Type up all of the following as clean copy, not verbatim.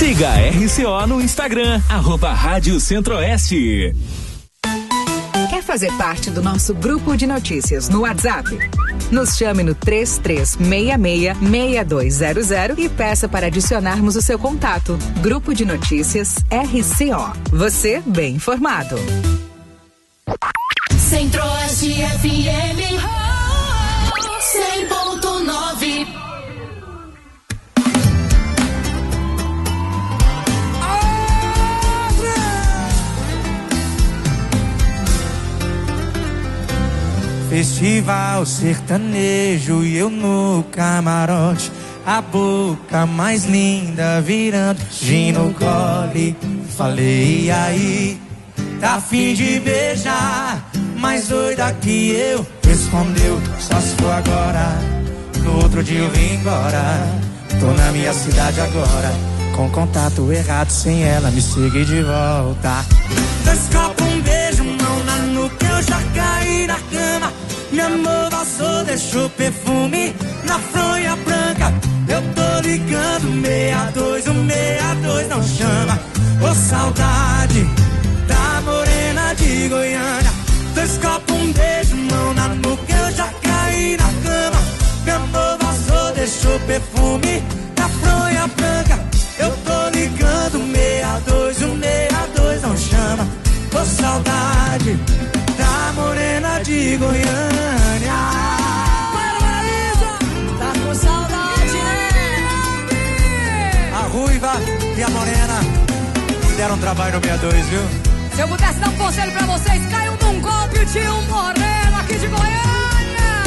Siga a RCO no Instagram, @Rádio Centro-Oeste. Quer fazer parte do nosso grupo de notícias no WhatsApp? Nos chame no 3366-6200 e peça para adicionarmos o seu contato. Grupo de Notícias RCO. Você bem informado. Centro-Oeste FM 100.9. Festival sertanejo e eu no camarote, a boca mais linda virando gin no gole. Falei, e aí, tá a fim de beijar? Mais doida que eu, respondeu, só se for agora. No outro dia eu vim embora, tô na minha cidade agora, com contato errado, sem ela me seguir de volta. Dois copos, um beijo, mão na nuca, eu já caí na cama. Meu amor vazou, deixou perfume na fronha branca. Eu tô ligando 62, o 62 não chama. Ô saudade da morena de Goiânia. Dois copos, um beijo, mão na nuca, eu já caí na cama. Meu amor vazou, deixou perfume na fronha branca. Eu tô ligando 62, o 62 não chama. Ô saudade da morena de Goiânia. Tá com saudade, né? A ruiva e a morena deram trabalho no 62, viu? Se eu pudesse dar um conselho pra vocês, caiam num golpe o tio Moreno aqui de Goiânia.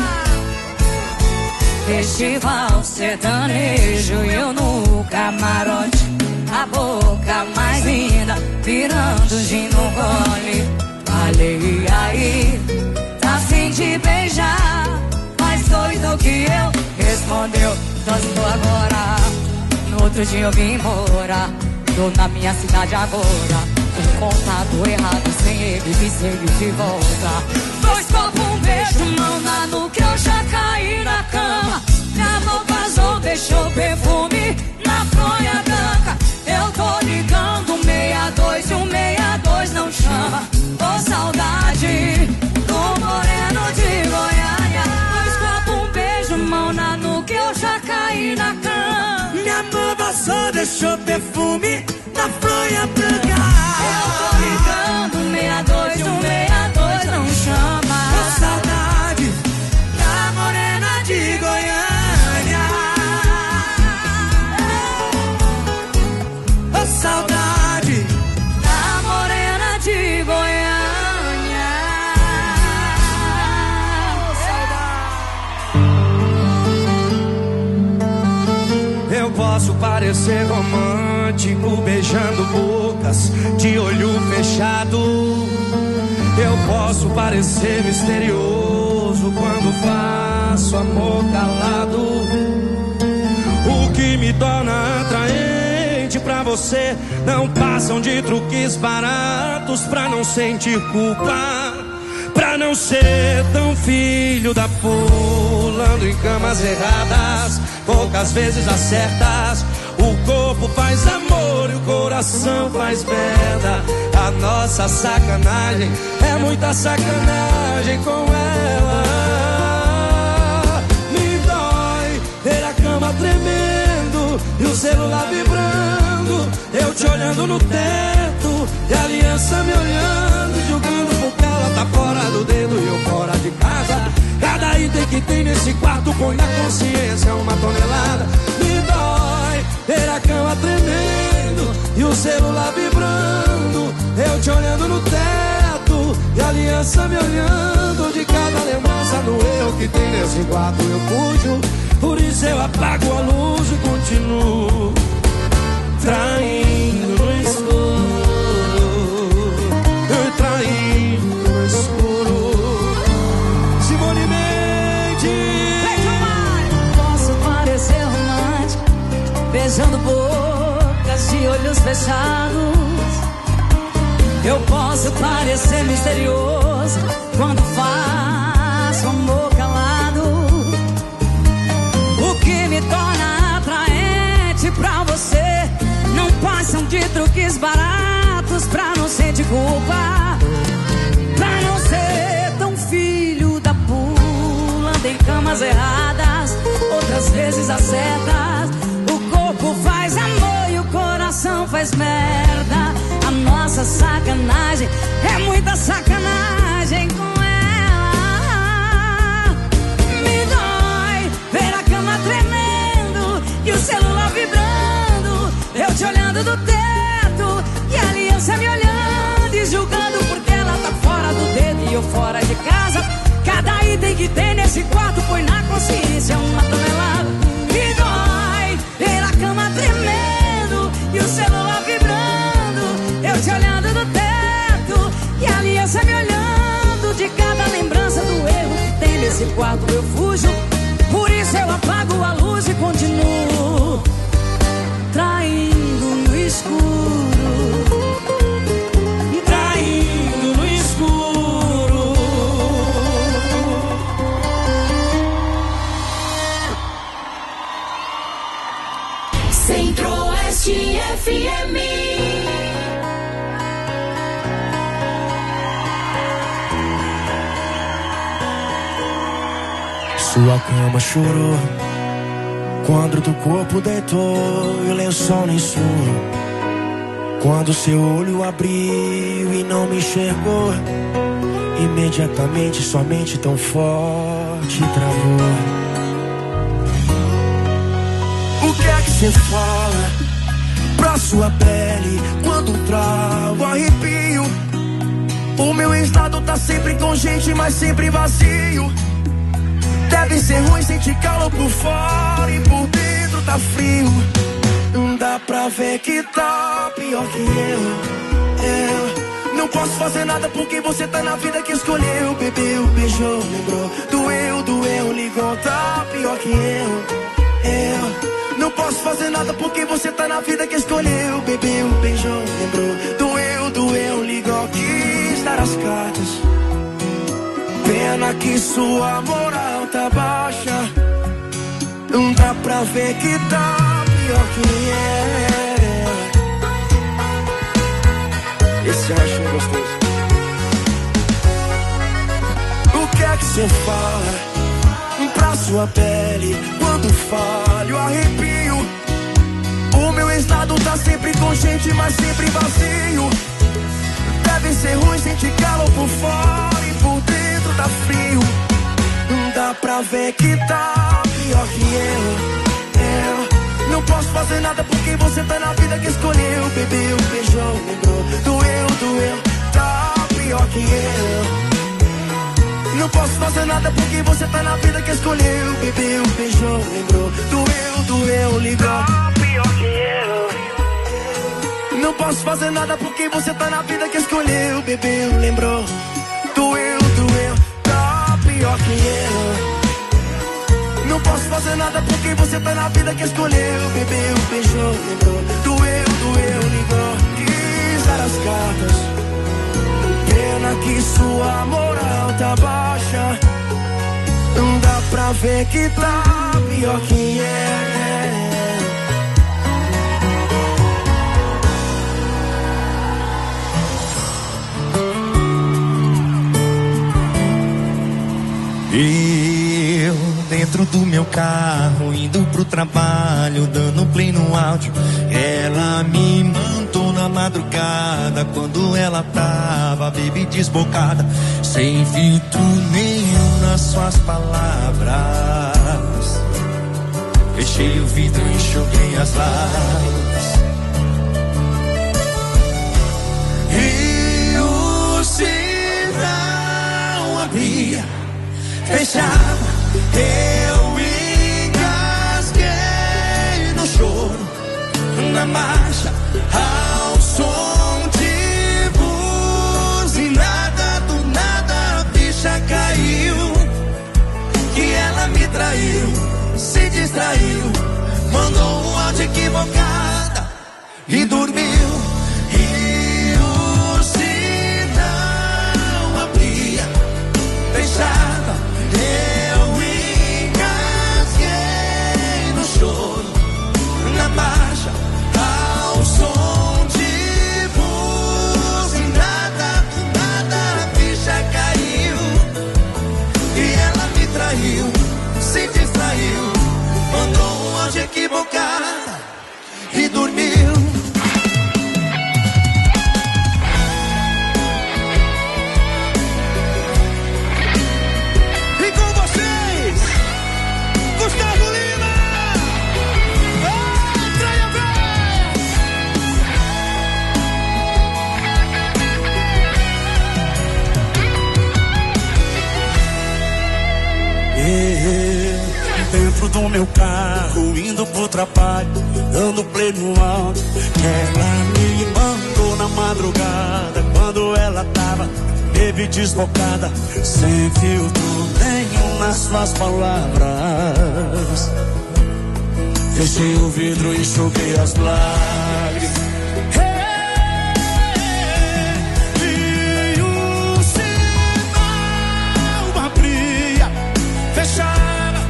Festival sertanejo e eu no camarote, a boca mais linda virando gin no gole. Falei, aí, tá a fim de beijar? Mais doido que eu, respondeu, só se for agora. No outro dia eu vim embora, tô na minha cidade agora, com contato errado, sem ele me seguir de volta. Dois copos, um beijo, mão na nuca, eu já caí na cama. Minha mão vazou, deixou perfume na fronha branca. Eu tô ligando 62 e o 62 não chama. Ô saudade do moreno de Goiânia. Dois copos, um beijo, mão na nuca, eu já caí na cama. Minha mão vazou, deixou perfume na fronha branca. Eu tô ligando 62 e o 62 não chama. Ô saudade da morena de Goiânia. Ô saudade da morena de Goiânia. Eu posso parecer romântico, beijando bocas de olho fechado. Eu posso parecer misterioso quando faço amor calado. O que me torna atraente pra você não passam de truques baratos pra não sentir culpa, pra não ser tão filho da pulando em camas erradas, poucas vezes acertas. O corpo faz amor e o coração faz merda. A nossa sacanagem é muita sacanagem com ela. Me dói ver a cama tremendo e o celular vibrando, eu te olhando no teto e a aliança me olhando, julgando porque ela tá fora do dedo e eu fora de casa. Cada item que tem nesse quarto põe na consciência uma tonelada. Me dói ver a cama tremendo e o celular vibrando, eu te olhando no teto e a aliança me olhando. De cada lembrança do eu que tem nesse quarto eu fujo, por isso eu apago a luz e continuo traindo no escuro, traindo no escuro. Simone Mendes. Posso parecer romântico, beijando bocas de olhos fechados. Eu posso parecer misterioso quando faço amor calado. O que me torna atraente pra você não passa truques baratos pra não sentir culpa, pra não ser tão filho da pula. Em camas erradas, outras vezes acertas. O corpo faz amor e o coração faz merda. A nossa sacanagem é muita sacanagem com ela. Me dói ver a cama tremendo e o celular vibrando, eu te olhando do teto e a aliança me olhando e julgando porque ela tá fora do dedo e eu fora de casa. Cada item que tem nesse quarto põe na consciência uma tonelada. Me dói ver a cama tremendo e o celular vibrando, eu te olhando do teto e a aliança me olhando. De cada lembrança do erro que tem nesse quarto eu fujo. Por isso eu apago a luz e continuo traindo no escuro. Traindo no escuro. Centro-Oeste FM. Sua cama chorou quando do corpo deitou e o lençol nem suou. Quando seu olho abriu e não me enxergou, imediatamente sua mente tão forte travou. O que é que você fala pra sua pele quando trava o arrepio? O meu estado tá sempre com gente, mas sempre vazio. Deve ser ruim sentir calor por fora e por dentro tá frio. Não dá pra ver que tá pior que eu. Não posso fazer nada porque você tá na vida que escolheu. Bebeu, beijou, lembrou, doeu, ligou, tá pior que eu. Não posso fazer nada porque você tá na vida que escolheu. Bebeu, beijou, lembrou, doeu, ligou, quis dar as cartas. Pena que sua moral tá baixa. Não dá pra ver que tá pior que é. Esse eu acho gostoso. O que é que você fala pra sua pele quando falha o arrepio? O meu estado tá sempre com gente, mas sempre vazio. Deve ser ruim sentir calor por fora e por dentro tá frio. Não dá pra ver que tá pior que eu. Não posso fazer nada porque você tá na vida que escolheu. Bebeu, beijou, lembrou, doeu, tá pior que eu. Não posso fazer nada porque você tá na vida que escolheu. Bebeu, beijou, lembrou, doeu, ligou, tá pior que eu. Não posso fazer nada porque você tá na vida que escolheu. Bebeu, lembrou, doeu, tá pior que eu. Não posso fazer nada porque você tá na vida que escolheu. Bebeu, beijou, lembrou, doeu, ligou, quis dar as cartas. Pena que sua moral tá baixa. Não dá pra ver que tá pior que é. Eu dentro do meu carro, indo pro trabalho, dando play no áudio. Ela me mandou na madrugada, quando ela tava baby desbocada, sem filtro nenhum nas suas palavras. Fechei o vidro e enxuguei as lágrimas. E o sinal abria, fechava, eu engasguei no choro, na marcha, ao som de buzinada. Do nada a ficha caiu, que ela me traiu, se distraiu, mandou um áudio equivocada e dormiu. E o sinal abria, fechava, eu engasguei no choro, na marcha, ao som de loja equivocada e dormiu. E com vocês, Gustavo Lima. Traia dentro do meu carro, indo pro trabalho, dando play no áudio. Ela me mandou na madrugada, quando ela tava baby desbocada, sem filtro nenhum nas suas palavras. Fechei o vidro e enxuguei as lágrimas. E o sinal abria, fechava.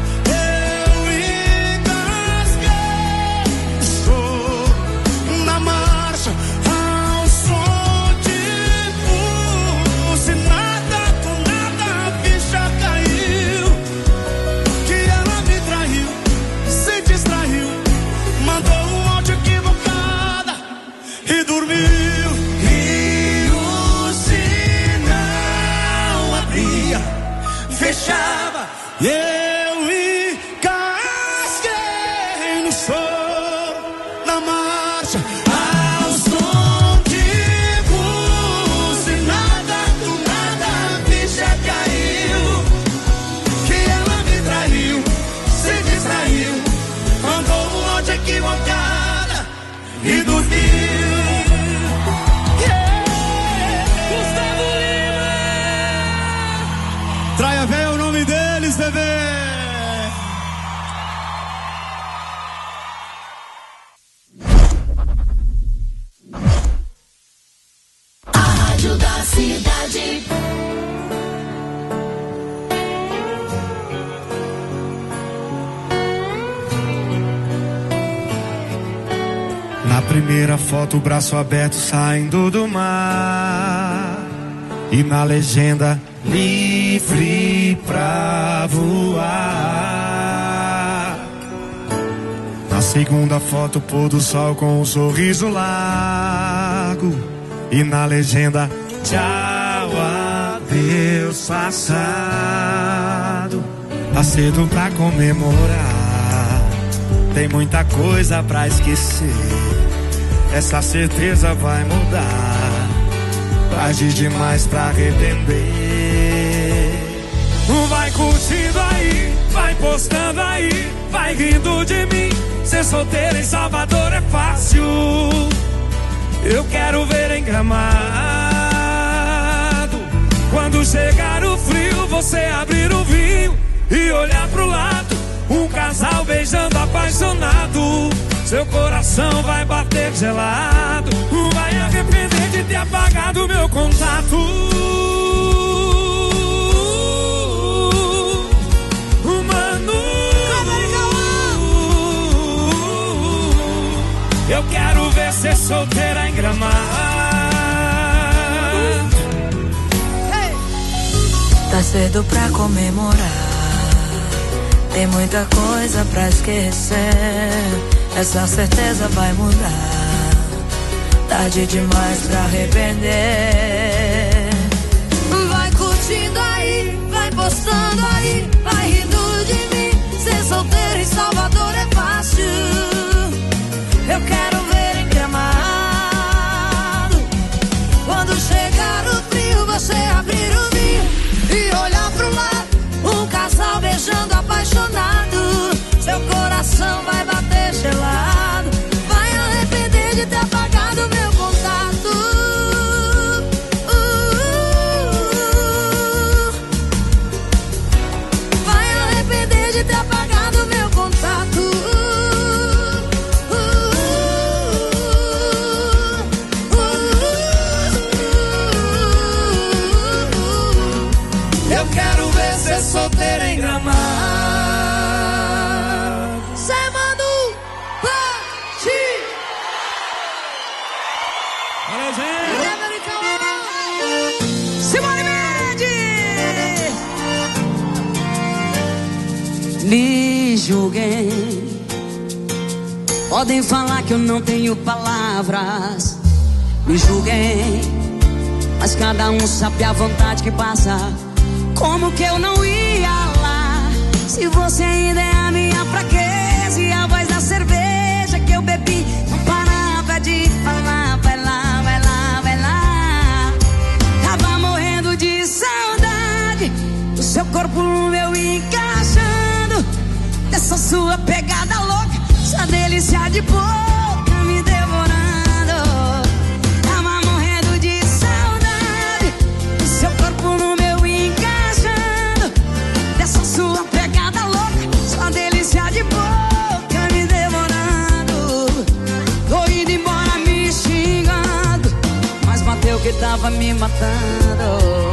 Fechava, eu encasquei no choro, na marcha, ao som de buzinada, do nada a ficha caiu, que ela me traiu, se distraiu, mandou um lote equivocada e dormiu. Traia Véia é o nome deles, bebê. A Rádio da Cidade. Na primeira foto, o braço aberto saindo do mar. E na legenda, livre pra voar. Na segunda foto, pôr do sol com um sorriso largo. E na legenda, tchau, adeus passado. Tá cedo pra comemorar, tem muita coisa pra esquecer. Essa certeza vai mudar, tarde demais pra arrepender. Vai curtindo aí, vai postando aí, vai rindo de mim. Ser solteiro em Salvador é fácil. Eu quero ver em Gramado. Quando chegar o frio, você abrir o vinho e olhar pro lado. Um casal beijando apaixonado. Seu coração vai bater gelado. Vai arrepender de ter apagado meu contato. Mano, eu quero ver ser solteira em Gramado. Tá cedo pra comemorar, tem muita coisa pra esquecer. Essa certeza vai mudar, tarde demais pra arrepender. Vai curtindo aí, vai postando aí, vai rindo de mim. Ser solteiro em Salvador é fácil. Eu quero ver em Gramado. Quando chegar o frio, você abrir o vinho e olhar pro lado. Um casal beijando apaixonado. Seu coração vai bater gelado. Vai arrepender de ter apagado meu contato. Vai arrepender de ter apagado meu contato. Podem falar que eu não tenho palavras, me julguem, mas cada um sabe a vontade que passa. Como que eu não ia lá, se você ainda é a minha fraqueza e a voz da cerveja que eu bebi não parava de falar. Vai lá, vai lá, vai lá. Tava morrendo de saudade do seu corpo no meu, encaixando dessa sua pegada louca, sua delícia de boca me devorando. Tava morrendo de saudade do seu corpo no meu, encaixando dessa sua pegada louca, sua delícia de boca me devorando. Tô indo embora me xingando, mas matei o que tava me matando.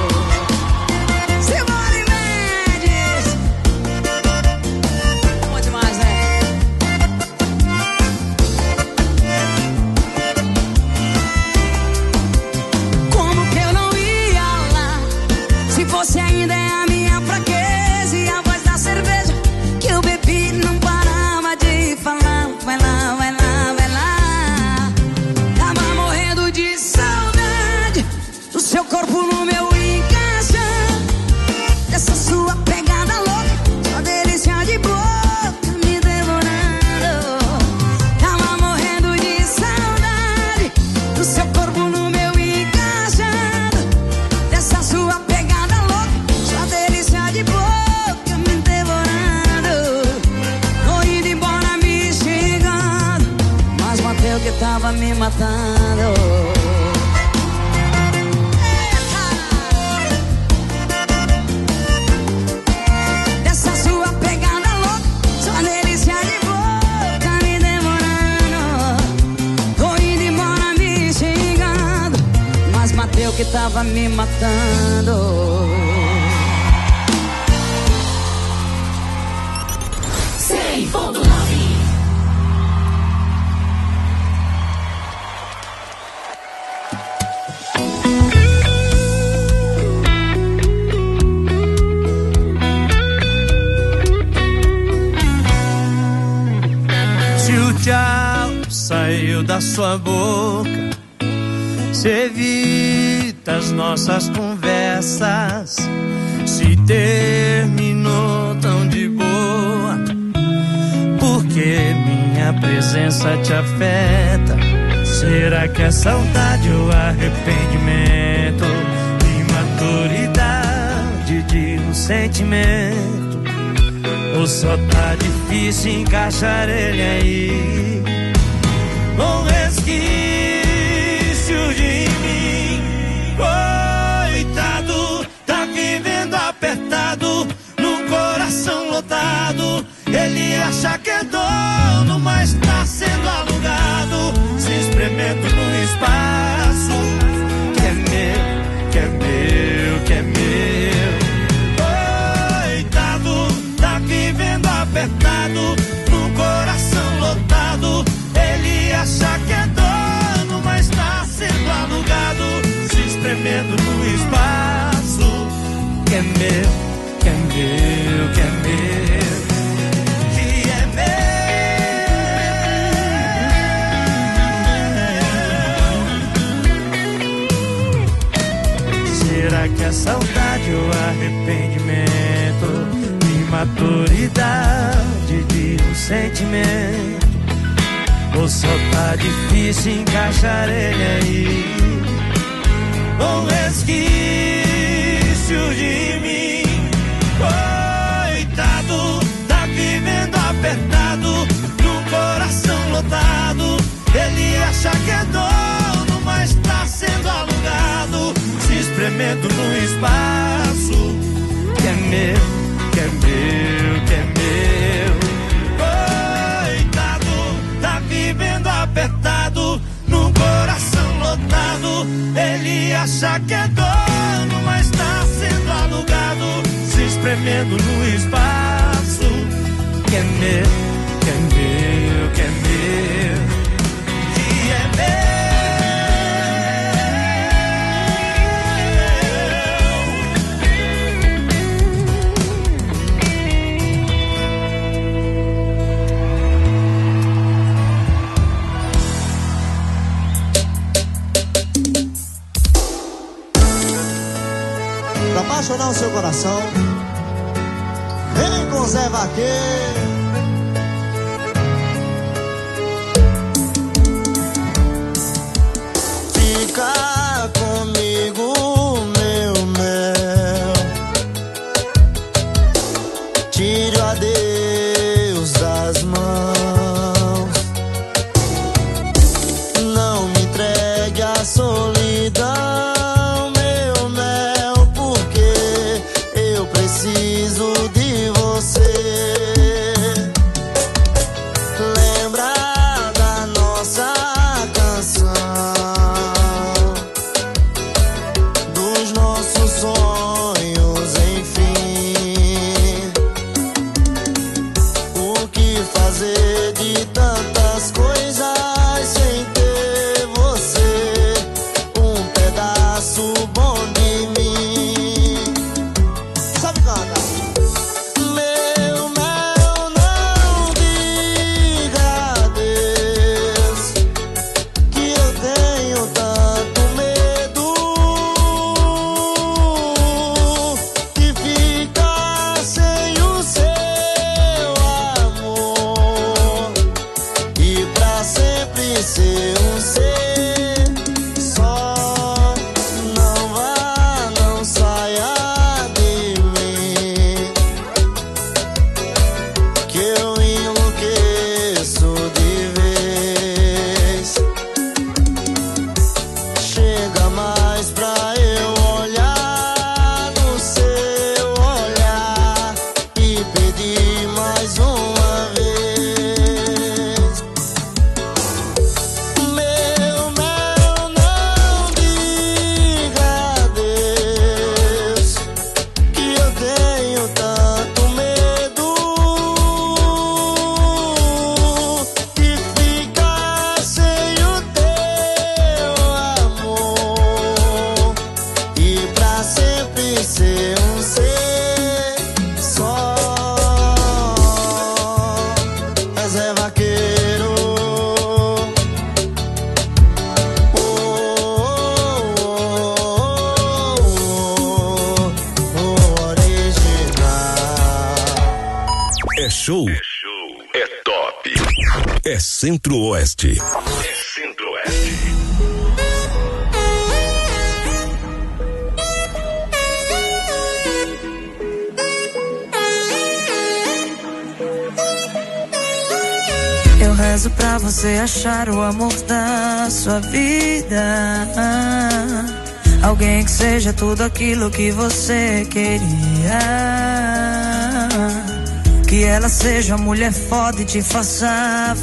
Você ainda é a minha fraqueza e a voz da cerveja que eu bebi não parava de falar. Vai lá, vai lá, vai lá. Tava morrendo de saudade do seu corpo no meu, encaixando dessa sua pegada louca, sua delícia de boca me devorando. Tava morrendo de saudade do seu corpo no meu, encaixando dessa sua pegada de boca me devorando. Tô indo embora me xingando, mas matei o que tava me matando. Eita! Dessa sua pegada louca, sua delícia de boca me devorando. Tô indo embora me xingando, mas matei o que tava me matando. Se o tchau saiu da sua boca, se evita as nossas conversas, se terminou tão de boa, porque minha presença te afeta. Será que é saudade ou arrependimento, imaturidade de um sentimento, ou só tá difícil encaixar ele aí? Um resquício de mim, coitado, tá vivendo apertado, num coração lotado. Ele acha que é dono, mas tá sendo alugado, se espremendo no espaço que é meu, que é meu, que é meu. Coitado, tá vivendo apertado, num coração lotado. Ele acha que é dono, mas tá sendo alugado, se espremendo no espaço que é meu, que é meu, que é meu. Será que é saudade ou arrependimento, imaturidade de um sentimento, ou só tá difícil encaixar ele aí? Um resquício de mim, coitado, tá vivendo apertado, num coração lotado. Ele acha que é dono, mas tá sendo alugado, se espremendo no espaço que é meu, que é meu, que é meu. Coitado, tá vivendo apertado, num coração lotado. Ele acha que é dono, mas tá sendo alugado, se espremendo no espaço que é meu, que é meu, que é meu. Que é meu. apaixonar o seu coração. Vem com Zé Vaqueiro. Fica comigo, meu mel. Tire o adeus das mãos. Não me entregue a solidão, meu mel, porque eu preciso de você. Lembra da nossa canção, dos nossos sonhos, enfim. O que fazer de tantas coisas sem ter você, um pedaço bom de mim. Sabe cantar? Meu mel, não diga adeus, que eu tenho tanto medo de ficar sem o seu amor e pra sempre ser um ser só. Não vá, não saia de mim, que eu enlouqueço de vez. Chega mais pra eu olhar no seu olhar e pedir mais uma vez. Meu mel, não diga adeus, que eu tenho tanto medo de ficar sem o teu amor e pra sempre ser um ser só. É Zé Vaqueiro. Oh, original. É show, é top, é Centro-Oeste. É Centro-Oeste. Eu rezo pra você achar o amor da sua vida, alguém que seja tudo aquilo que você queria, que ela seja uma mulher foda e te faça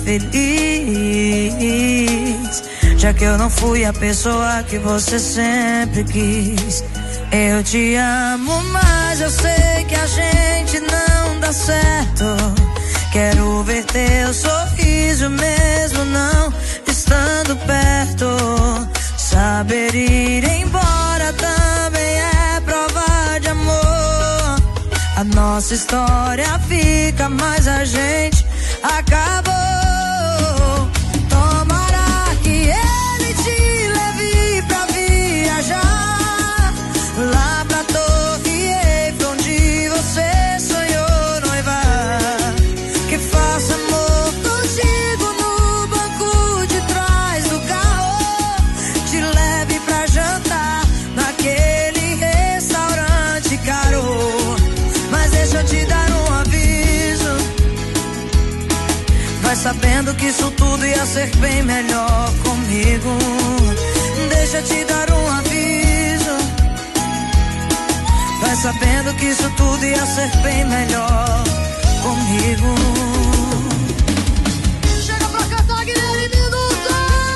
feliz, já que eu não fui a pessoa que você sempre quis. Eu te amo, mas eu sei que a gente não dá certo. Quero ver teu sorriso mesmo não estando perto. Saber ir embora também é prova de amor. A nossa história fica, mas a gente acabou. Tomara que ele te leve pra viajar lá pra Torre Eiffel, onde você sonhou noivar. Que faça amor contigo no banco de trás do carro, te leve pra jantar naquele restaurante caro. Mas deixa eu te dar um aviso, vai sabendo que isso tudo ia ser bem melhor comigo. Deixa eu te dar um aviso, vai sabendo que isso tudo ia ser bem melhor comigo. Chega pra cantar, Guilherme Minuto!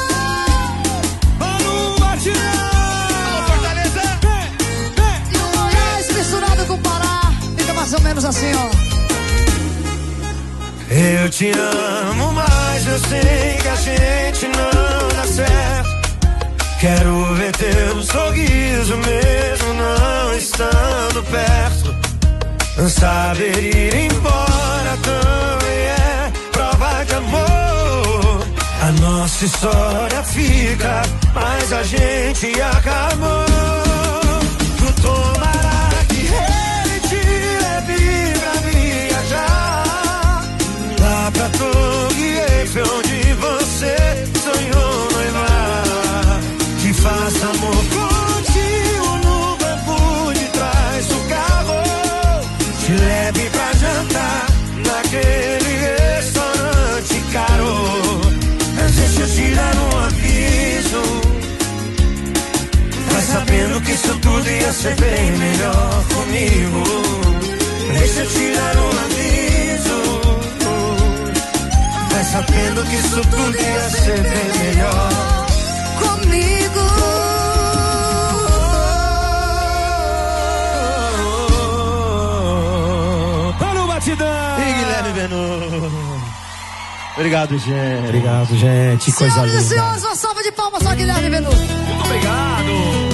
Vamos, Martinão! Fortaleza! E o Goiás misturado com o Pará fica mais ou menos assim, ó. Eu te amo, mas eu sei que a gente não dá certo. Quero ver teu sorriso mesmo não estando perto. Saber ir embora também é prova de amor. A nossa história fica, mas a gente acabou. Tomara que ser bem melhor comigo. Deixa eu te dar um aviso. Vai sabendo que isso tudo ia ser bem melhor comigo. Tá no batidão. E Guilherme Benô. Obrigado, gente. Obrigado, gente. Que coisa linda. Senhoras e senhores, uma salva de palmas só, Guilherme Benô. Muito obrigado.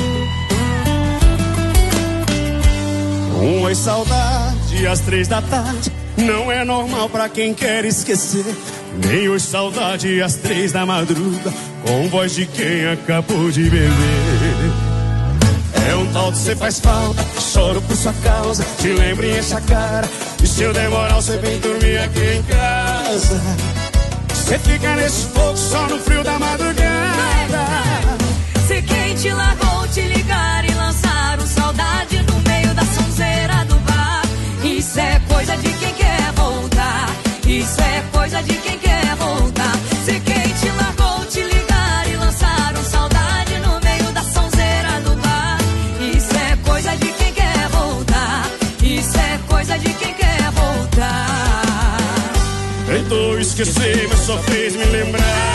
Oi, saudade, às 3 da tarde. Não é normal pra quem quer esquecer. Nem oi, saudade, às 3 da madruga. Com voz de quem acabou de beber. É um tal de cê faz falta. Choro por sua causa. Te lembro e enche a cara. E se eu demorar, você vem dormir aqui em casa. Cê fica nesse fogo só no frio da madrugada. Se quem te largou te ligar e lançar um saudade no meio da sonzeira do bar. Isso é coisa de quem quer voltar. Isso é coisa de quem quer voltar. Se quem te largou te ligar e lançar um saudade no meio da sonzeira do bar. Isso é coisa de quem quer voltar. Isso é coisa de quem quer voltar. Tentou esquecer, mas só fez me lembrar.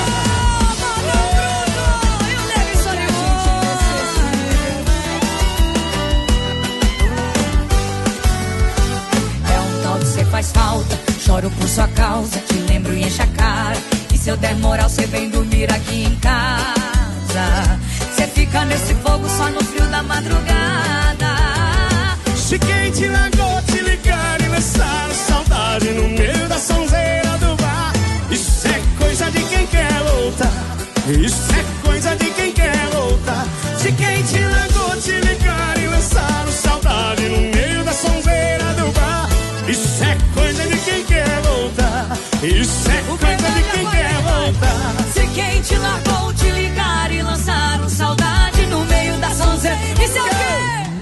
É um tal de cê faz falta. Choro por sua causa, te lembro e enche a cara. E se eu der moral, cê vem dormir aqui em casa. Cê fica nesse fogo só no frio da madrugada. Se quem te largou te ligar e lançar saudade no meio da sonzeira do bar. Isso é coisa de quem quer voltar. Isso é coisa de quem quer voltar. Se quem te largou te ligar e lançar saudade no meio da sonzeira do bar. Isso é coisa de quem quer voltar. Isso é coisa de quem quer voltar. Se quem te largou te ligar e lançar saudade no meio da sonzeira. Isso é o quê?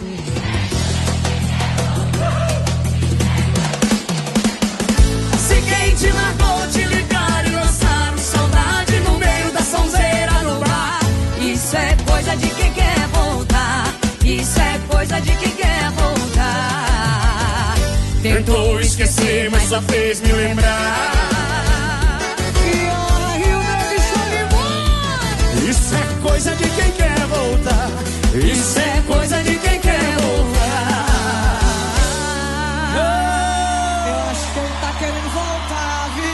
Te largou, te ligar e lançar saudade no meio da sonzeira no bar. Isso é coisa de quem quer voltar. Isso é coisa de quem quer voltar. Tentou esquecer, mas só fez me lembrar. Isso é coisa de quem quer voltar. Isso é coisa de quem quer voltar. Eu acho que ele tá querendo voltar, viu?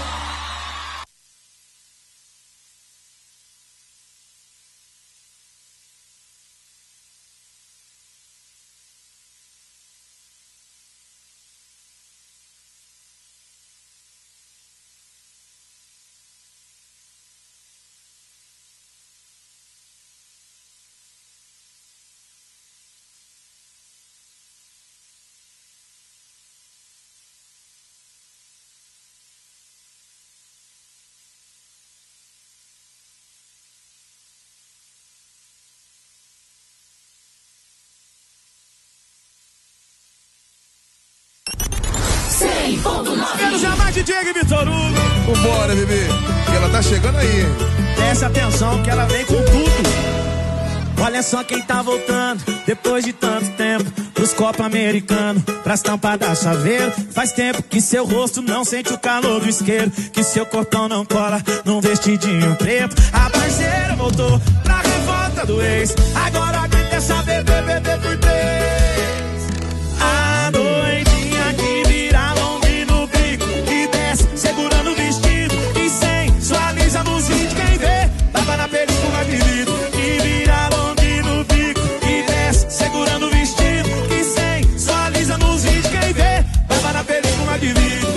Quero chamar de Diego e Vitor Hugo. Vambora, bebê, que ela tá chegando aí. Presta atenção que ela vem com tudo. Olha só quem tá voltando, depois de tanto tempo, pros copos americanos, pras tampas da chaveiro. Faz tempo que seu rosto não sente o calor do isqueiro, que seu corpão não cola num vestidinho preto. A parceira voltou pra revolta do ex, agora aguenta essa bebê por 3. A doidinha que vira longe no bico, que desce segurando o vestido, que sensualiza nos vídeos. Quem vê, tava na película de vidro. Que vira longe no bico, que desce segurando o vestido, que sensualiza nos vídeos. Quem vê, tava na película de vidro.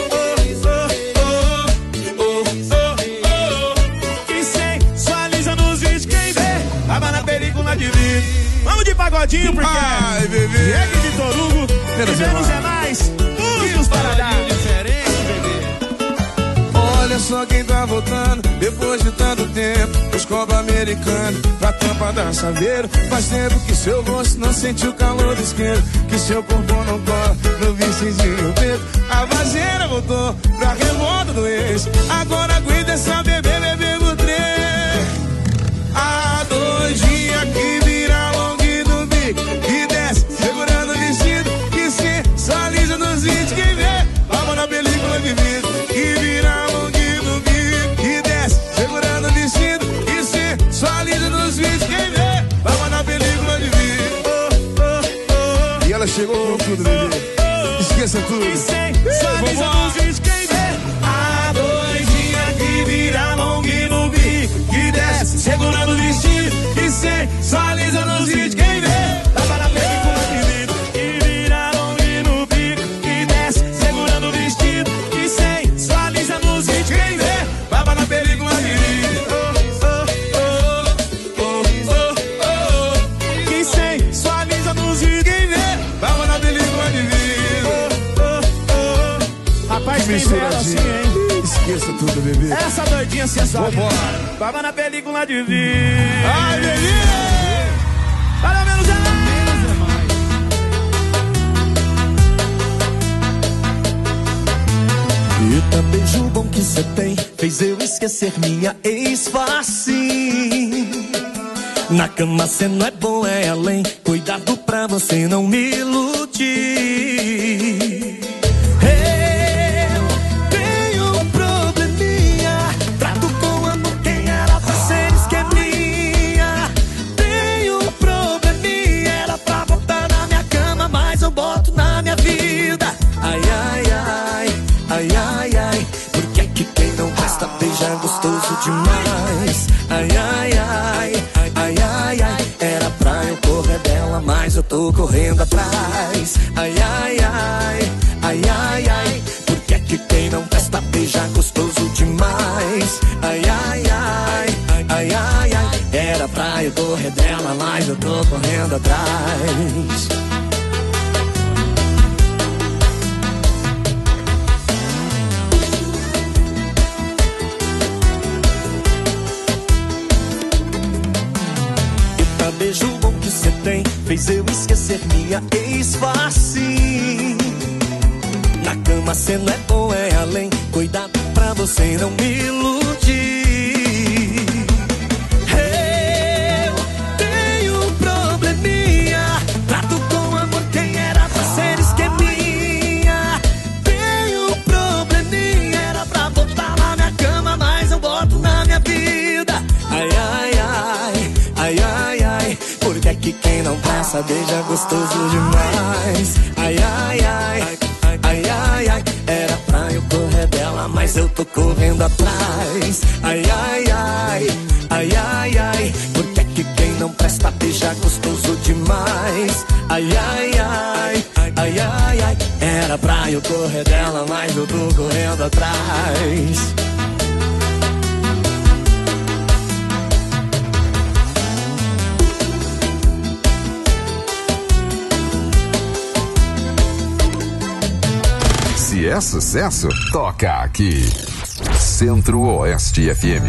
Que sensualiza nos vídeos. Quem vê, tava na película de vidro. Vamos de pagodinho, porque ai, bebê, Diego e Vitor Hugo, menos é mais, uns para dar diferente, bebê. Olha só quem tá voltando, depois de tanto tempo, os copos americanos, pra tampa da chaveiro. Faz tempo que seu rosto não sente o calor do isqueiro, que seu corpo não cola no vestidinho preto. A vazeira voltou pra revolta do ex, agora aguenta essa bebê por 3. A doidinha que vira longe do bico, chegou tudo, bebê. Esqueça tudo. Vambora. A doidinha que vira long no bico, que desce segurando o vestido, que sensualiza nos vídeos. Quem vê, tava na película de vidro, que vira long no bico, que desce segurando o vestido, que sensualiza nos vídeos. Quem vê, tava na película de vidro. Que sensualiza nos vídeos. Quem vê, tava na película de vidro. Rapaz, quem vê assim, hein? Esqueça tudo, bebê. Essa doidinha sensual. Vambora. Tava na película de vídeo. Ai, bebê. Para menos é mais. Eita, beijo bom que cê tem, fez eu esquecer minha ex-face. Na cama cê não é bom, é além. Cuidado pra você não me iludir. Gostoso demais. Ai, ai, ai, ai, ai, ai. Era pra eu correr dela, mas eu tô correndo atrás. Ai, ai, ai, ai, ai, ai. Porque é que quem não presta beija gostoso demais. Ai, ai, ai, ai, ai, ai. Era pra eu correr dela, mas eu tô correndo atrás. Beijo bom que cê tem, fez eu esquecer minha ex-face. Na cama cê não é bom, é além. Cuidado pra você não me iludir. Eu tenho um probleminha, trato com amor quem era pra ser esqueminha. Tenho um probleminha, era pra botar na minha cama, mas eu boto na minha vida. Ai, ai, ai, ai, ai, ai. Porque é que quem não passa beija gostoso demais. Ai, ai, ai, ai, ai, ai. Era pra eu correr dela, mas eu tô correndo atrás. Ai, ai, ai, ai, ai, ai. Porque é que quem não presta beija gostoso demais. Ai, ai, ai, ai, ai, ai. Era pra eu correr dela, mas eu tô correndo atrás. Se é sucesso, toca aqui. Centro-Oeste FM.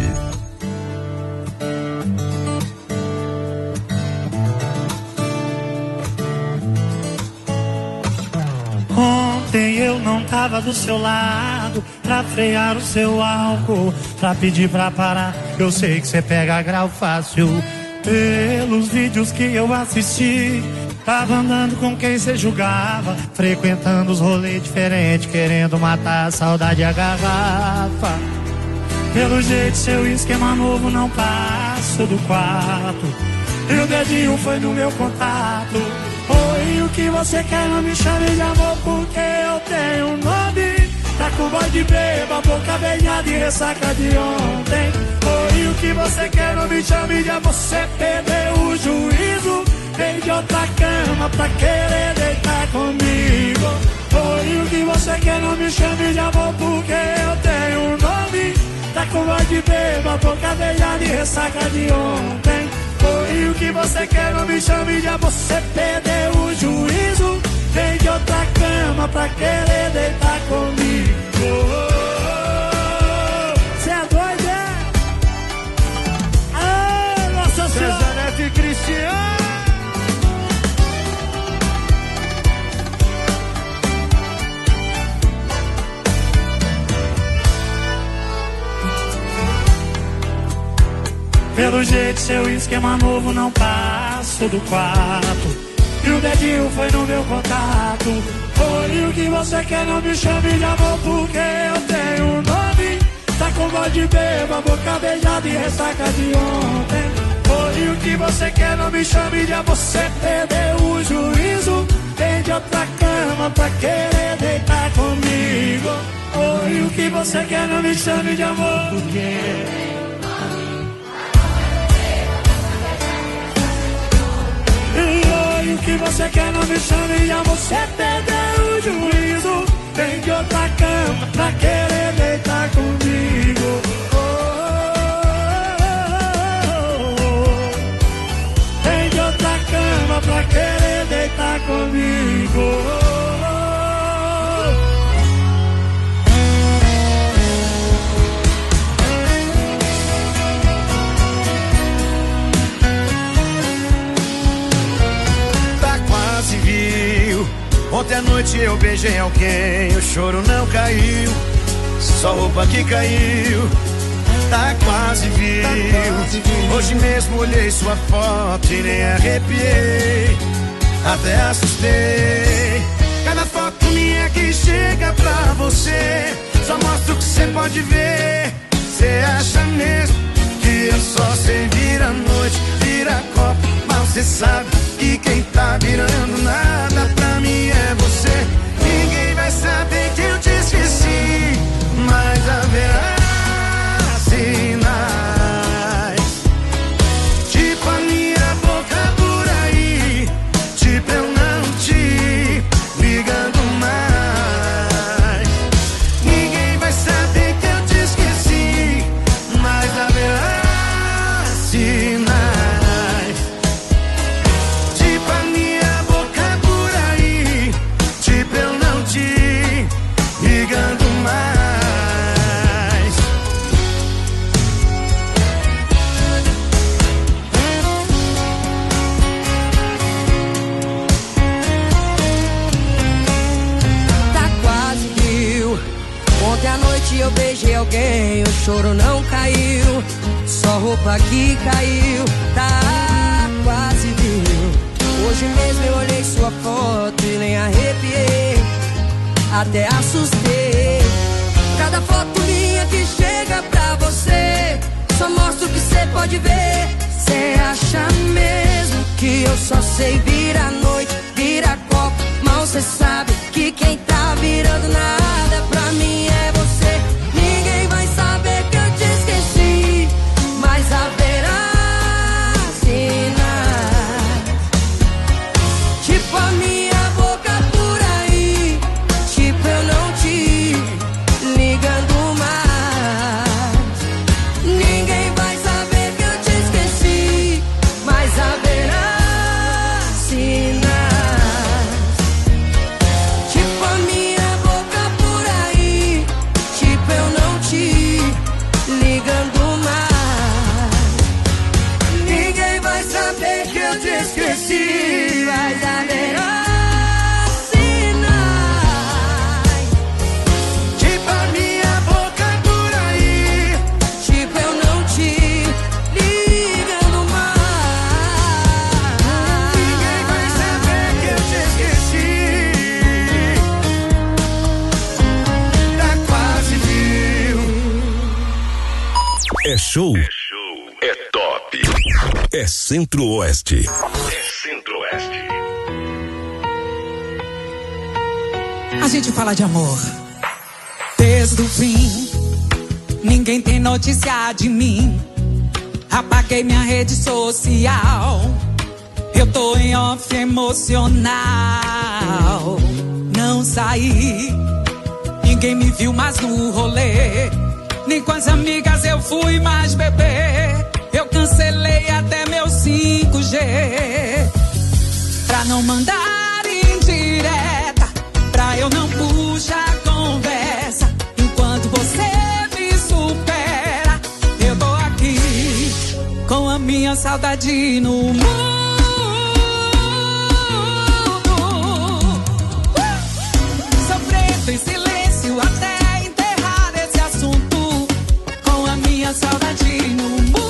Ontem eu não tava do seu lado pra frear o seu álcool, pra pedir pra parar. Eu sei que você pega grau fácil. Pelos vídeos que eu assisti, tava andando com quem cê julgava, frequentando os rolês diferentes, querendo matar a saudade e a garrafa. Pelo jeito seu esquema novo não passa do quarto, e o dedinho foi no meu contato. Oi, o que você quer? Não me chame de amor porque eu tenho um nome. Tá com voz de beba, boca beijada e ressaca de ontem. Oi, o que você quer? Não me chame de amor, você perdeu o juízo. Veio de outra cama pra querer deitar comigo. Oi, o que você quer? Não me chame de amor porque eu tenho um nome. Tá com voz de beba, boca beijada e ressaca de ontem. Oi, o que você quer? Não me chame de amor, você perdeu o juízo. Veio de outra cama pra querer deitar comigo. Cê é doido, é? Ah, Nossa Senhora! César Neto e Cristiano. Pelo jeito seu esquema novo não passa do quarto, e o dedinho foi no meu contato. Oi, o que você quer? Não me chame de amor porque eu tenho um nome. Tá com voz de beba, boca beijada e ressaca de ontem. Oi, o que você quer? Não me chame de amor. Você perdeu o juízo. Vem de outra cama pra querer deitar comigo. Oi, o que você quer? Não me chame de amor. Porque o que você quer, não me chame de amor. Você perdeu o juízo. Vem de outra cama pra querer deitar comigo. Vem de outra cama pra querer deitar comigo. Ontem à noite eu beijei alguém, o choro não caiu, só roupa que caiu, tá quase viu. Hoje mesmo olhei sua foto e nem arrepiei, até assustei. Cada foto minha que chega pra você, só mostra o que você pode ver. Cê acha mesmo que eu só sei vir à noite, vira copo, mas cê sabe que quem tá virando nada pra mim é você. Ninguém vai saber que eu te esqueci, mas haverá sinais, tipo a minha boca por aí, tipo eu não te ligando mais. Ninguém vai saber que eu te esqueci, mas haverá sinais. Eu beijei alguém, o choro não caiu, só roupa que caiu, tá quase viu. Hoje mesmo eu olhei sua foto e nem arrepiei, até assustei. Cada foto minha que chega pra você, só mostra o que cê pode ver. Cê acha mesmo que eu só sei virar noite, virar copo, mal cê sabe que quem tá virando nada pra mim é você. Ninguém vai saber que eu te esqueci, mas haverá sinais, tipo a minha boca por aí, tipo eu não te ligando mais. Ninguém vai saber que eu te esqueci, mas haverá sinais, tipo a minha boca por aí, tipo eu não te ligando mais. Ninguém vai saber que eu te esqueci, mas haverá sinais, Tipo a minha boca por aí, tipo eu não te ligando mais. ninguém vai saber que eu te esqueci, tá quase viu. É show, é top, é Centro-Oeste. A gente fala de amor desde o fim. Ninguém tem notícia de mim. Apaguei minha rede social. Eu tô em off emocional. Não saí, ninguém me viu mais no rolê. Nem com as amigas eu fui mais beber. Eu cancelei até meu 5G pra não mandar indireta, pra eu não puxar conversa. Enquanto você me supera, eu tô aqui com a minha saudade no mundo. Sofrendo em silêncio até enterrar esse assunto, com a minha saudade no mundo.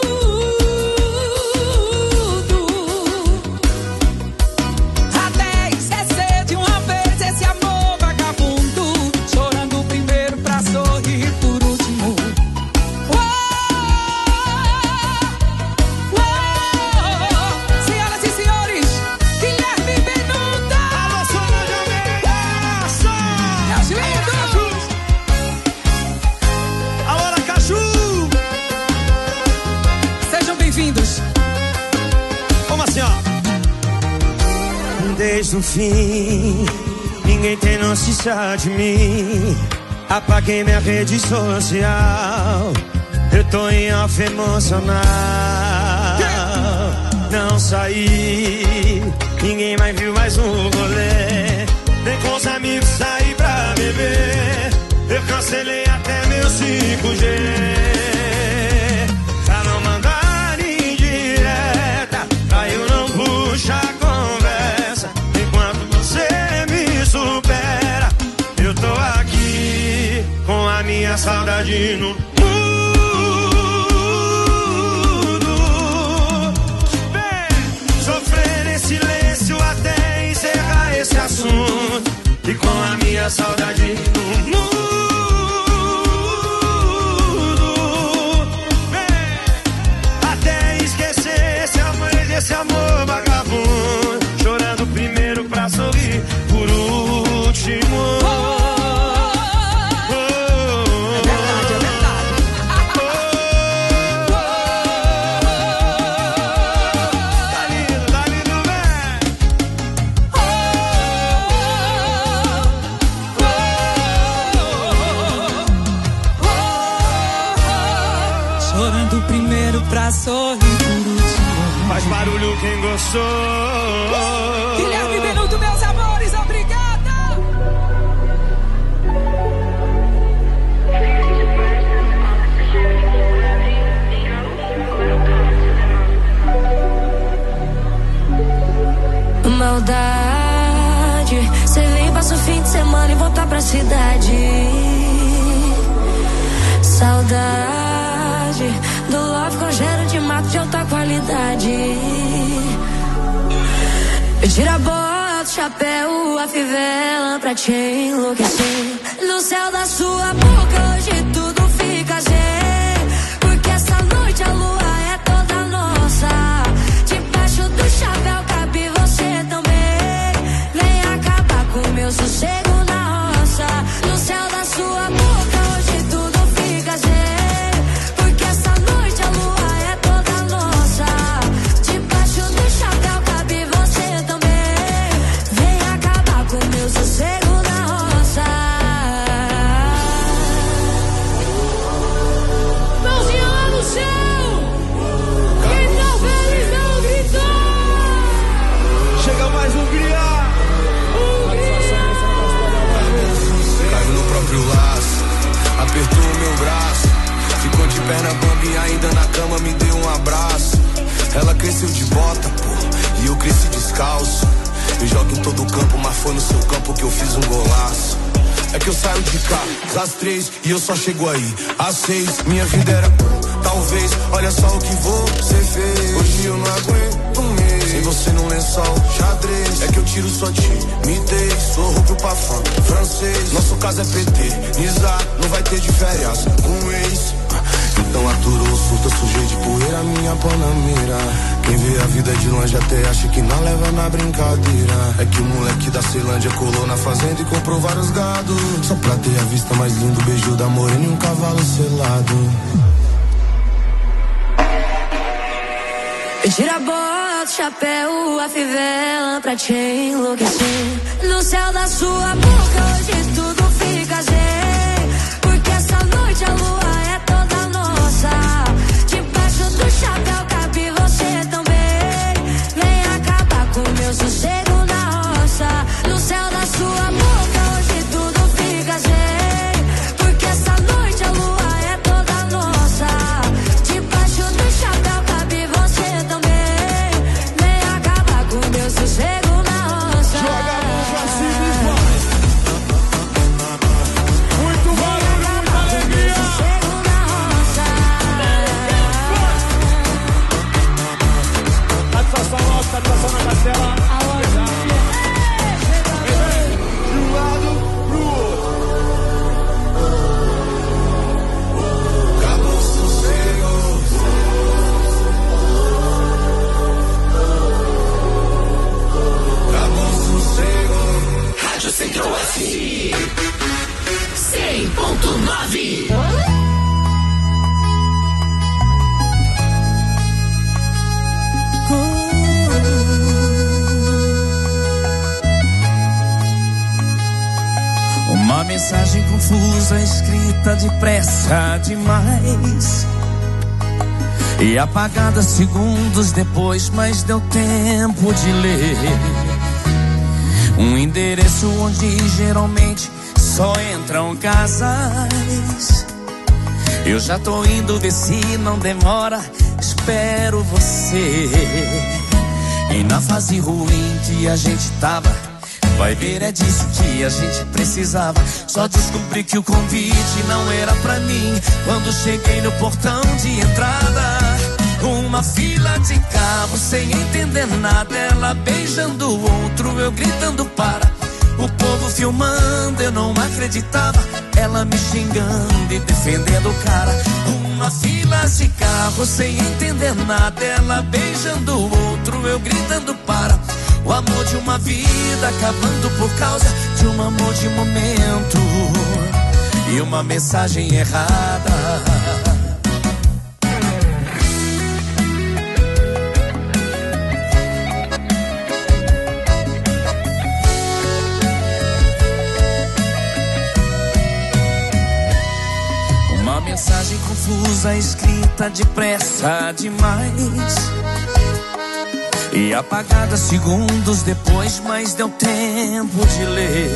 Até esquecer de uma vez esse amor vagabundo, chorando primeiro pra sorrir por último. Uou, uou. Desde o fim, ninguém tem notícia de mim. Apaguei minha rede social, eu tô em off emocional. Não saí, ninguém mais viu mais um rolê. Nem com os amigos saí pra beber. Eu cancelei até meu 5G. Pra não mandar indireta, pra eu não puxar a conversa. Enquanto você me supera, eu tô aqui com a minha saudade no mundo. Sofrer em silêncio até encerrar esse assunto. E com a minha saudade no mundo. Até esquecer esse amor vagabundo. Chorando primeiro pra sorrir por último. Pra sorrir por último. Faz barulho quem gostou. Guilherme Benuto, meus amores, obrigada. Maldade, cê vem, passa o fim de semana e volta pra cidade. Saudade do love com cheiro de mato de alta qualidade. Eu tiro a bota, o chapéu, a fivela pra te enlouquecer. No céu da sua boca hoje tudo fica zen. Porque essa noite a lua é toda nossa. Debaixo do chapéu cabe você também. Vem acabar com o meu sossego na roça. No céu da sua boca hoje tudo fica zen. Apertou o meu braço, ficou de perna bamba e ainda na cama me deu um abraço. Ela cresceu de bota, pô, e eu cresci descalço. Eu jogo em todo campo, mas foi no seu campo que eu fiz um golaço. É que eu saio de cá às 3 e eu só chego aí às 6. Minha vida era talvez, olha só o que você fez. Hoje eu não aguento um mês sem você num lençol xadrez. É que eu tiro sua timidez, sou roubo pra fã francês. Nosso caso é PT, Nizar, não vai ter de férias com ex. Então aturou o surto, eu sujei de poeira minha panameira. Quem vê a vida de longe até acha que não leva na brincadeira. É que o moleque da Ceilândia colou na fazenda e comprou vários gados. Só pra ter a vista mais linda, o beijo da morena e um cavalo selado. Eu tiro a bota, o chapéu, a fivela pra te enlouquecer. No céu da sua boca hoje tudo fica zen. Porque essa noite a lua é toda nossa. Debaixo do chapéu cabe você também. Vem acabar com o meu sossego na roça. No céu da sua boca hoje tudo fica zen. Porque essa noite a lua é toda nossa. Debaixo do chapéu cabe você também. Vem acabar com o meu sossego na roça. Joga a mão pra cima e vai. mensagem confusa escrita depressa demais e apagada segundos depois, mas deu tempo de ler. Um endereço onde geralmente só entram casais. Eu já tô indo ver se não demora, espero você. E na fase ruim que a gente tava, vai ver, é disso que a gente precisava. Só descobri que o convite não era pra mim quando cheguei no portão de entrada. Uma fila de carro sem entender nada, ela beijando o outro, eu gritando para. O povo filmando, eu não acreditava, ela me xingando e defendendo o cara. Uma fila de carro sem entender nada, ela beijando o outro, eu gritando para. O amor de uma vida acabando por causa de um amor de momento e uma mensagem errada. Uma mensagem confusa escrita depressa demais e apagada segundos depois, mas deu tempo de ler.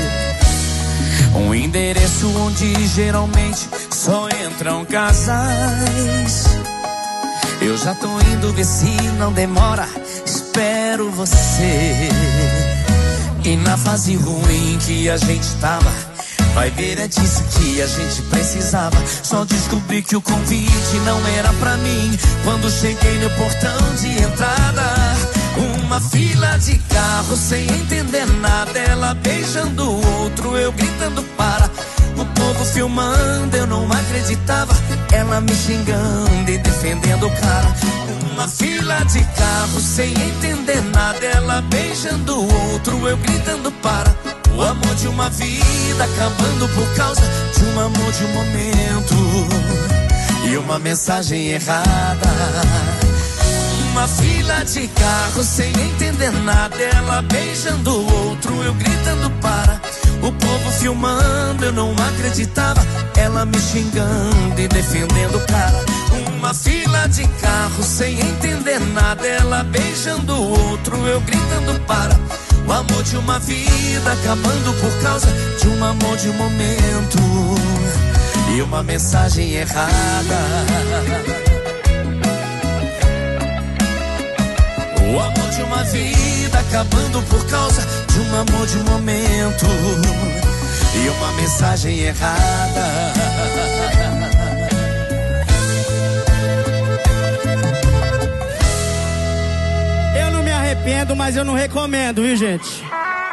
Um endereço onde geralmente só entram casais. Eu já tô indo ver se não demora, espero você. E na fase ruim que a gente tava, vai ver, é disso que a gente precisava. Só descobri que o convite não era pra mim quando cheguei no portão de entrada. Uma fila de carro sem entender nada, ela beijando o outro, eu gritando para. O povo filmando, eu não acreditava, ela me xingando e defendendo o cara. Uma fila de carro sem entender nada, ela beijando o outro, eu gritando para. O amor de uma vida acabando por causa de um amor de um momento e uma mensagem errada. Uma fila de carro sem entender nada, ela beijando o outro, eu gritando para. O povo filmando, eu não acreditava, ela me xingando e defendendo o cara. Uma fila de carro sem entender nada, ela beijando o outro, eu gritando para. O amor de uma vida acabando por causa de um amor de momento e uma mensagem errada. O amor de uma vida acabando por causa de um amor de um momento e uma mensagem errada. Eu não me arrependo, mas eu não recomendo, viu, gente?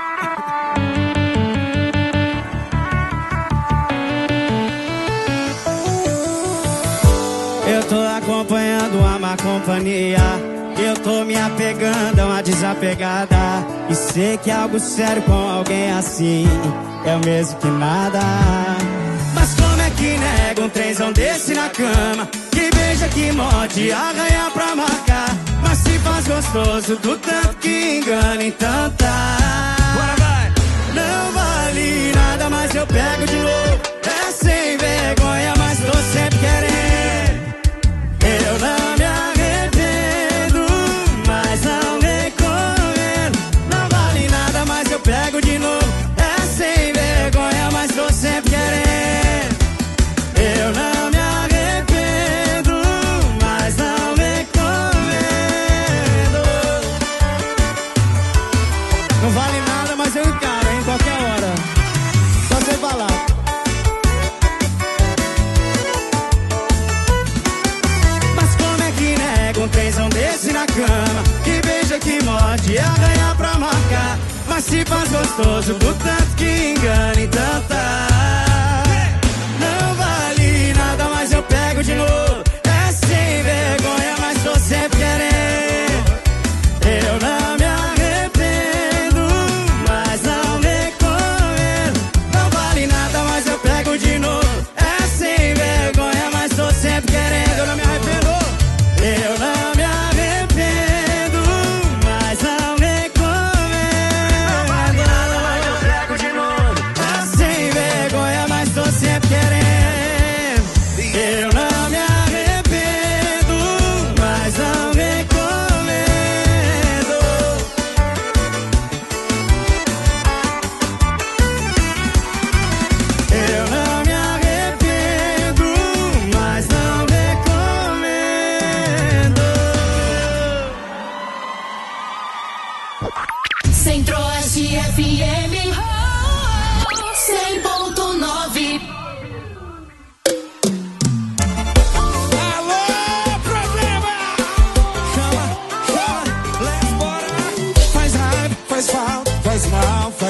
Eu tô acompanhando uma má companhia. Eu tô me apegando a uma desapegada. E sei que algo sério com alguém assim é o mesmo que nada. Mas como é que nega um trenzão desse na cama? Que beija, que morde, arranha pra marcar. Mas se faz gostoso do tanto que engana, então tá. Bora, vai! Não vale nada, mas eu pego de novo. É sem vergonha, mas tô sempre querendo. Eu não me arrependo, mas não recomendo. Não vale nada, mas eu pego de novo. É sem vergonha, mas tô sempre querendo. Eu não me arrependo, mas não recomendo. Não vale nada, mas eu encaro em qualquer hora. Só você falar. Um trenzão desse na cama, que beija, que morde, arranha pra marcar. Mas se faz gostoso do tanto que engana, então tá. Não vale nada, mas eu pego de novo. É sem vergonha, mas tô sempre querendo. Eu não me arrependo, mas não recomendo. Não vale nada, mas eu pego de novo. É sem vergonha, mas tô sempre querendo. Eu não me arrependo. Eu não me arrependo, mas não recomendo. Não vale nada, mas eu pego de novo. É sem vergonha.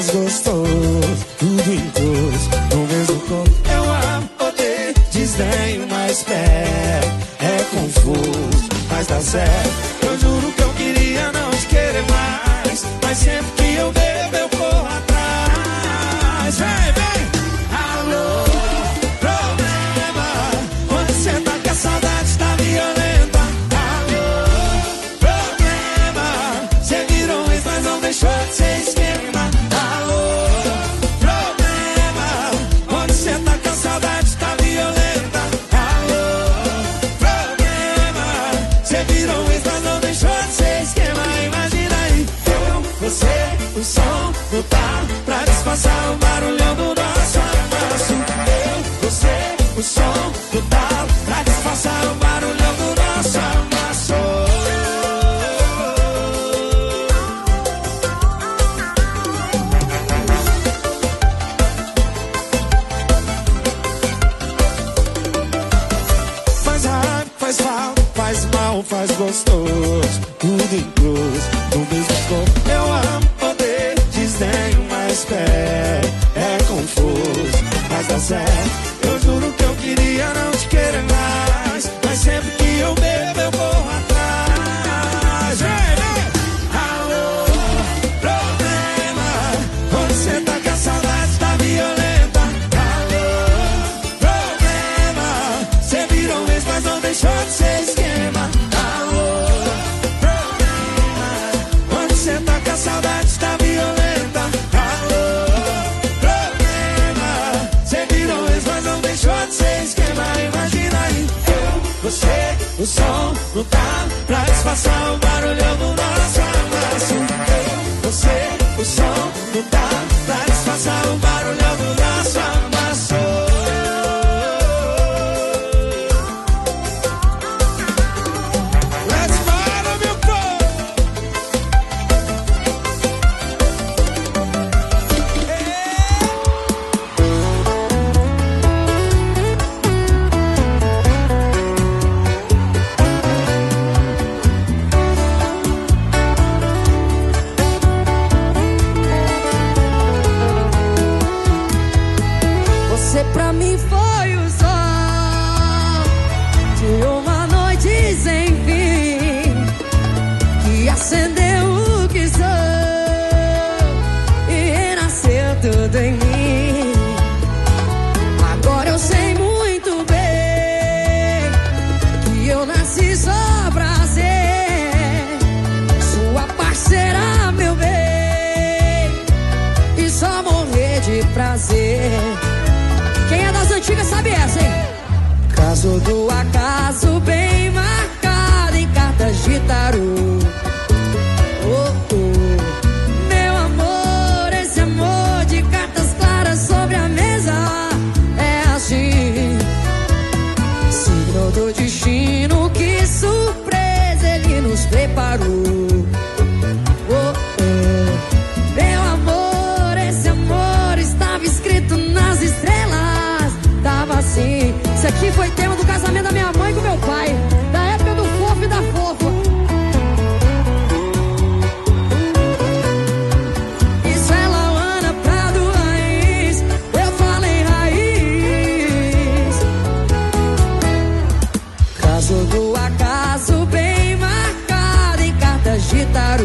faz gostoso, tudo incluso no mesmo corpo. Eu amo, odeio, desdenho, mas espero. É confuso, mas dá certo. Eu juro que eu queria não te querer mais, mas sempre que eu bebo eu corro atrás. Vem, vem! Alô, problema, quando cê tá com a saudade tá violenta. Alô, problema, cê virou um ex, mas não deixou de ser esquema. Alô, problema, quando cê tá com a saudade tá violenta. Alô, problema, cê virou um ex, mas não deixou de ser esquema. Imagina aí, eu, você, o som do carro pra disfarçar o barulhão do nosso amasso. Eu, você, o som do carro pra disfarçar o barulhão do nosso amasso. Faz raiva, faz falta, faz mal, faz gostoso, tudo incluso no mesmo corpo. Eu amo, odeio, desdenho, mas espero. É confuso, mas dá certo. Eu juro que eu queria não te querer mais, mas sempre que eu bebo eu corro atrás. Vem, vem! Alô, problema, quando cê tá com a saudade tá violenta. Alô, problema, cê virou um ex, mas não deixou de ser esquema. Alô, problema, quando cê tá com a saudade tá violenta. Alô, problema, cê virou um ex, mas não deixou de ser esquema. Imagina aí, eu, você, o som no carro pra disfarçar o barulhão do nosso amasso. Eu, você, o som no carro pra disfarçar o barulhão do nosso amasso. Let's fire, meu povo! Você pra mim foi o sol de uma noite sem fim, que acendeu o que sou e renasceu tudo em mim. Agora eu sei muito bem que eu nasci só pra ser sua parceira, meu bem, e só morrer de prazer. Quem é das antigas sabe essa, hein? Caso do acaso bem marcado em cartas de tarô. Oh, oh. Meu amor, esse amor de cartas claras sobre a mesa é assim. Signo do destino, que surpresa ele nos preparou. Oh, oh. Meu amor, esse amor estava escrito nas estrelas. Tava assim. Isso aqui foi tema do casamento da minha mãe com meu pai, da época do fofo e da fofa. Isso é Lauana Prado Raiz. Eu falei raiz. Caso do acaso bem marcado em cartas de tarô.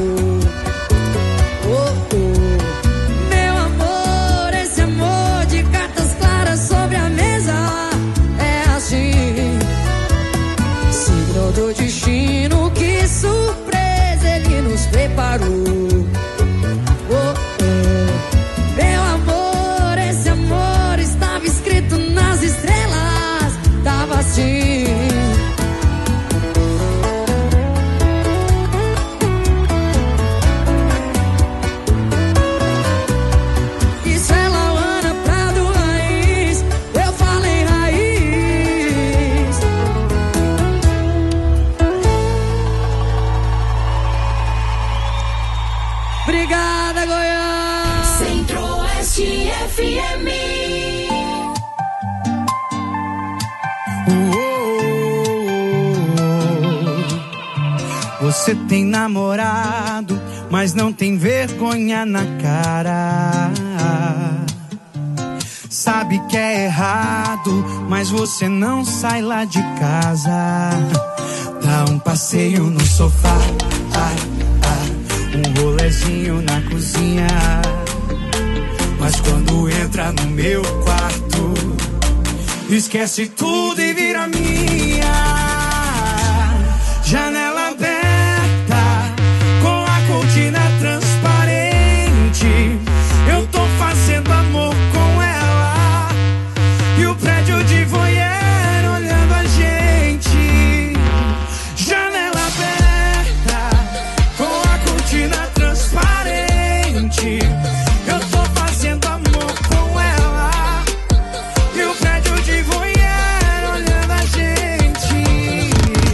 Oh, oh. Meu amor, esse amor de cartas claras sobre a mesa é assim. Signo do destino, que surpresa ele nos preparou. Oh, oh. Meu amor, esse amor estava escrito nas estrelas. Tava assim. Isso é Lauana Prado Raiz. Eu falei raiz. Obrigada, Goiás. Centro-Oeste FM. Você tem namorado, mas não tem vergonha na cara. Sabe que é errado, mas você não sai lá de casa. Dá um passeio no sofá, um rolezinho na cozinha. Mas quando entra no meu quarto, esquece tudo e vira minha.